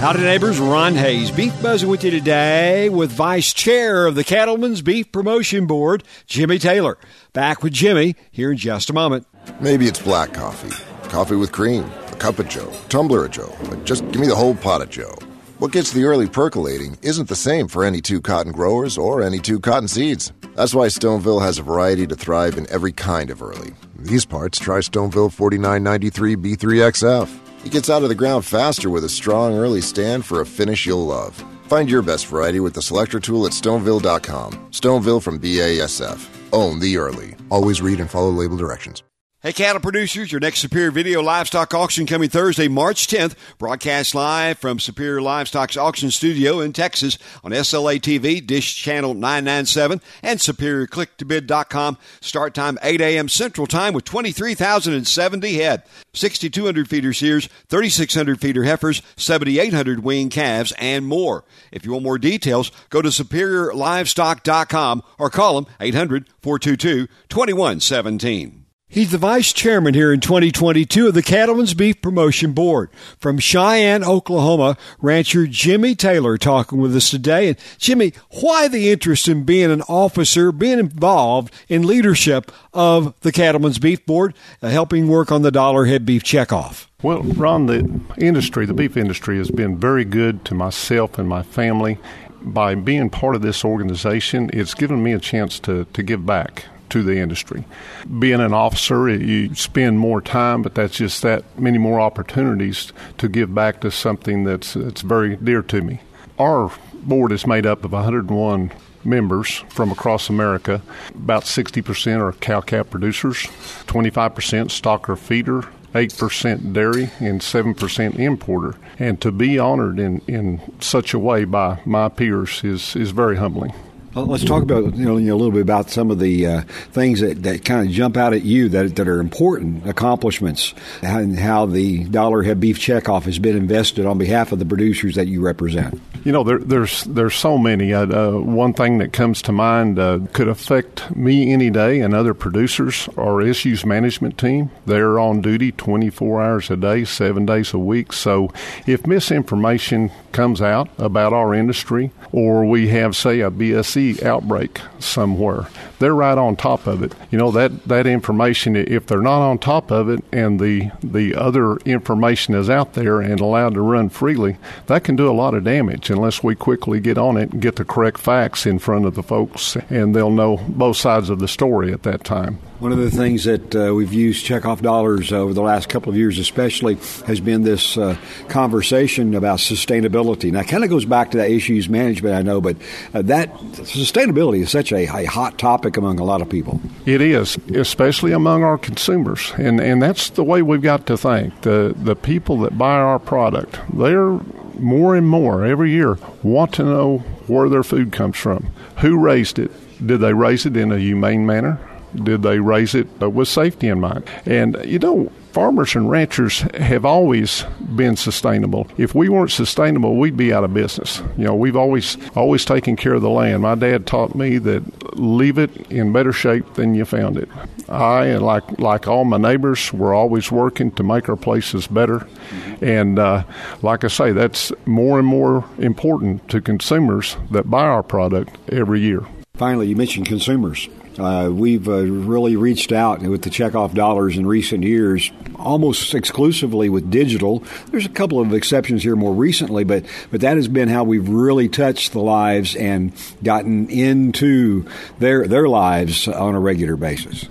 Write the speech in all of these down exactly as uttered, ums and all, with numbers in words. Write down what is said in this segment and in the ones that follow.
Howdy, neighbors. Ron Hayes, Beef Buzzing with you today with Vice Chair of the Cattlemen's Beef Promotion Board, Jimmy Taylor. Back with Jimmy here in just a moment. Maybe it's black coffee, coffee with cream, a cup of Joe, tumbler of Joe, but just give me the whole pot of Joe. What gets the early percolating isn't the same for any two cotton growers or any two cotton seeds. That's why Stoneville has a variety to thrive in every kind of early. In these parts, try Stoneville forty-nine ninety-three B three X F. It gets out of the ground faster with a strong early stand for a finish you'll love. Find your best variety with the selector tool at stoneville dot com. Stoneville from B A S F. Own the early. Always read and follow label directions. Hey, cattle producers, your next Superior Video Livestock Auction coming Thursday, March tenth. Broadcast live from Superior Livestock's Auction Studio in Texas on S L A T V, Dish Channel nine ninety-seven, and superior click to bid dot com. Start time eight a.m. Central Time with twenty-three thousand seventy head, sixty-two hundred feeder steers, thirty-six hundred feeder heifers, seventy-eight hundred weaned calves, and more. If you want more details, go to superior livestock dot com or call them eight hundred, four two two, two one one one seven. He's the vice chairman here in twenty twenty-two of the Cattlemen's Beef Promotion Board. From Cheyenne, Oklahoma, rancher Jimmy Taylor talking with us today. And Jimmy, why the interest in being an officer, being involved in leadership of the Cattlemen's Beef Board, uh, helping work on the dollar head beef checkoff? Well, Ron, the industry, the beef industry, has been very good to myself and my family. By being part of this organization, it's given me a chance to, to give back to the industry. Being an officer, you spend more time, but that's just that many more opportunities to give back to something that's, that's very dear to me. Our board is made up of one hundred one members from across America. About sixty percent are cow-calf producers, twenty-five percent stock or feeder, eight percent dairy, and seven percent importer. And to be honored in, in such a way by my peers is, is very humbling. Well, let's talk about you know, you know a little bit about some of the uh, things that, that kind of jump out at you that that are important accomplishments, and how the dollar head beef checkoff has been invested on behalf of the producers that you represent. You know, there, there's there's so many. Uh, uh, one thing that comes to mind uh, could affect me any day and other producers. Our issues management team, they're on duty twenty-four hours a day, seven days a week. So if misinformation comes out about our industry, or we have, say, a B S E outbreak somewhere, they're right on top of it. You know, that, that information, if they're not on top of it and the the other information is out there and allowed to run freely, that can do a lot of damage unless we quickly get on it and get the correct facts in front of the folks, and they'll know both sides of the story at that time. One of the things that uh, we've used checkoff dollars uh, over the last couple of years especially has been this uh, conversation about sustainability. Now, it kind of goes back to that issues management, I know, but uh, that sustainability is such a, a hot topic among a lot of people. It is, especially among our consumers, and, and that's the way we've got to think. The, the people that buy our product, they're more and more every year want to know where their food comes from, who raised it, did they raise it in a humane manner? Did they raise it with safety in mind? And, you know, farmers and ranchers have always been sustainable. If we weren't sustainable, we'd be out of business. You know, we've always always taken care of the land. My dad taught me that leave it in better shape than you found it. I, and like like all my neighbors, we're always working to make our places better. And uh, like I say, that's more and more important to consumers that buy our product every year. Finally, you mentioned consumers. Uh, we've uh, really reached out with the checkoff dollars in recent years, almost exclusively with digital. There's a couple of exceptions here more recently, but, but that has been how we've really touched the lives and gotten into their their lives on a regular basis.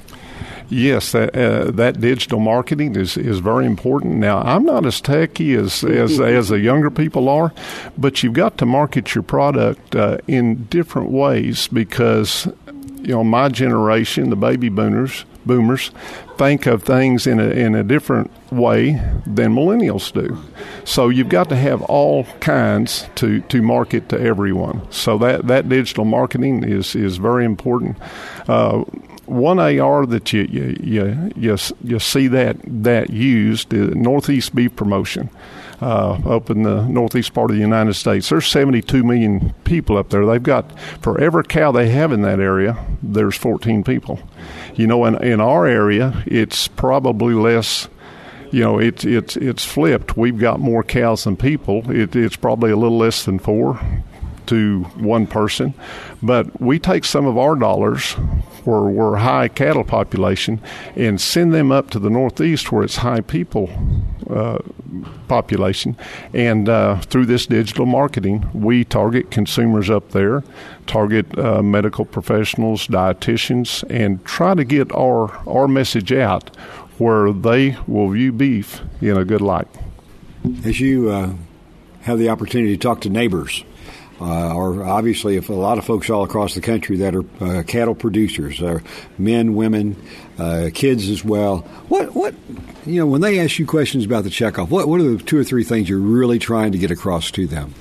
Yes, that, uh, that digital marketing is, is very important. Now, I'm not as techy as, as as the younger people are, but you've got to market your product uh, in different ways because, you know, my generation, the baby boomers, boomers, think of things in a in a different way than millennials do. So you've got to have all kinds to, to market to everyone. So that, that digital marketing is, is very important. Uh, One A R that you you you you, you see that that used is Northeast Beef Promotion uh, up in the northeast part of the United States. There's seventy-two million people up there. They've got, for every cow they have in that area, there's fourteen people. You know, in in our area, it's probably less you know, it's it's it's flipped. We've got more cows than people. It, it's probably a little less than four to one person, but we take some of our dollars where we're high cattle population and send them up to the Northeast where it's high people uh, population. And uh, through this digital marketing, we target consumers up there, target uh, medical professionals, dietitians, and try to get our, our message out where they will view beef in a good light. As you uh, have the opportunity to talk to neighbors, Uh, or obviously, if a lot of folks all across the country that are uh, cattle producers, uh, men, women, uh, kids as well. What, what, you know, when they ask you questions about the checkoff, what, what are the two or three things you're really trying to get across to them?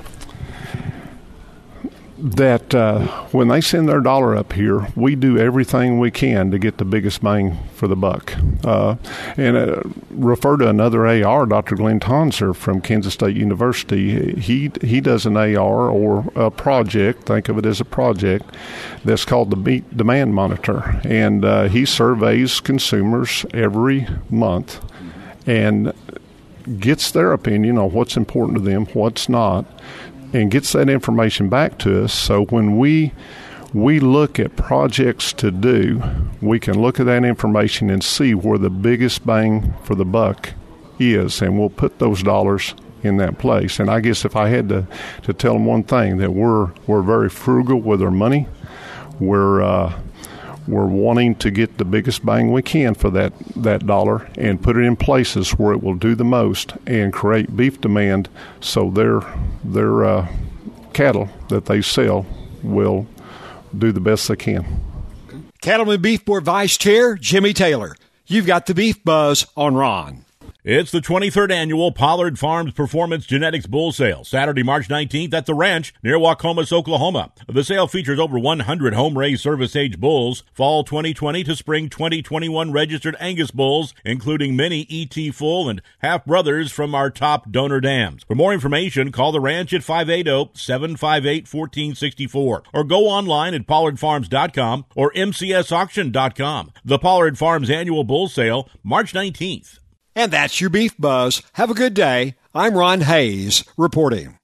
That uh, when they send their dollar up here, we do everything we can to get the biggest bang for the buck. Uh, and uh, refer to another A R, Doctor Glenn Tonser from Kansas State University. He he does an A R or a project, think of it as a project, that's called the Meat Demand Monitor. And uh, he surveys consumers every month and gets their opinion on what's important to them, what's not, and gets that information back to us. So when we we look at projects to do, we can look at that information and see where the biggest bang for the buck is, and we'll put those dollars in that place. And I guess if I had to, to tell them one thing, that we're we're very frugal with our money. We're uh, we're wanting to get the biggest bang we can for that, that dollar and put it in places where it will do the most and create beef demand so their their uh, cattle that they sell will do the best they can. Cattleman Beef Board Vice Chair Jimmy Taylor. You've got the Beef Buzz on Ron. It's the twenty-third Annual Pollard Farms Performance Genetics Bull Sale, Saturday, March nineteenth at the Ranch near Waukomis, Oklahoma. The sale features over one hundred home-raised service-age bulls, fall twenty twenty to spring twenty twenty-one registered Angus bulls, including many E T full and half-brothers from our top donor dams. For more information, call the Ranch at five eight zero, seven five eight, one four six four or go online at pollard farms dot com or m c s auction dot com. The Pollard Farms Annual Bull Sale, March nineteenth. And that's your Beef Buzz. Have a good day. I'm Ron Hayes reporting.